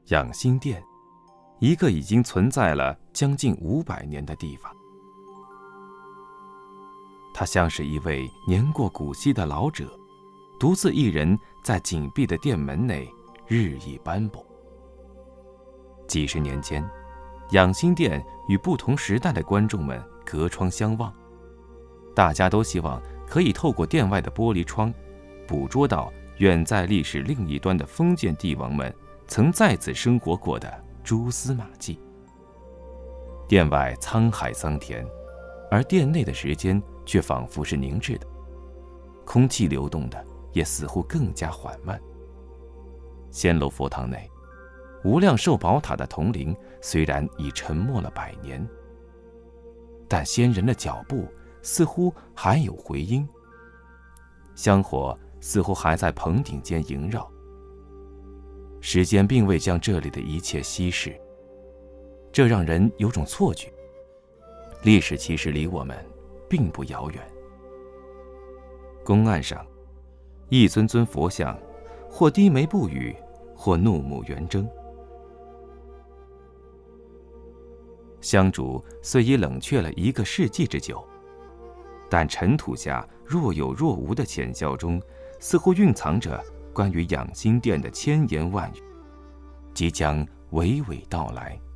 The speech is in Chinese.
养心殿，一个已经存在了将近500年的地方。他像是一位年过古稀的老者，独自一人在紧闭的殿门内日益斑驳。几十年间，养心殿与不同时代的观众们隔窗相望，大家都希望可以透过殿外的玻璃窗，捕捉到远在历史另一端的封建帝王们曾在此生活过的蛛丝马迹。殿外沧海桑田，而殿内的时间却仿佛是凝滞的，空气流动的也似乎更加缓慢。仙楼佛堂内，无量寿宝塔的铜铃虽然已沉默了100年，但仙人的脚步似乎还有回音，香火似乎还在棚顶间萦绕。时间并未将这里的一切稀释，这让人有种错觉，历史其实离我们并不遥远。公案上，一尊尊佛像，或低眉不语，或怒目圆睁。香烛虽已冷却了1个世纪之久，但尘土下若有若无的浅笑中，似乎蕴藏着关于养心殿的千言万语，即将娓娓道来。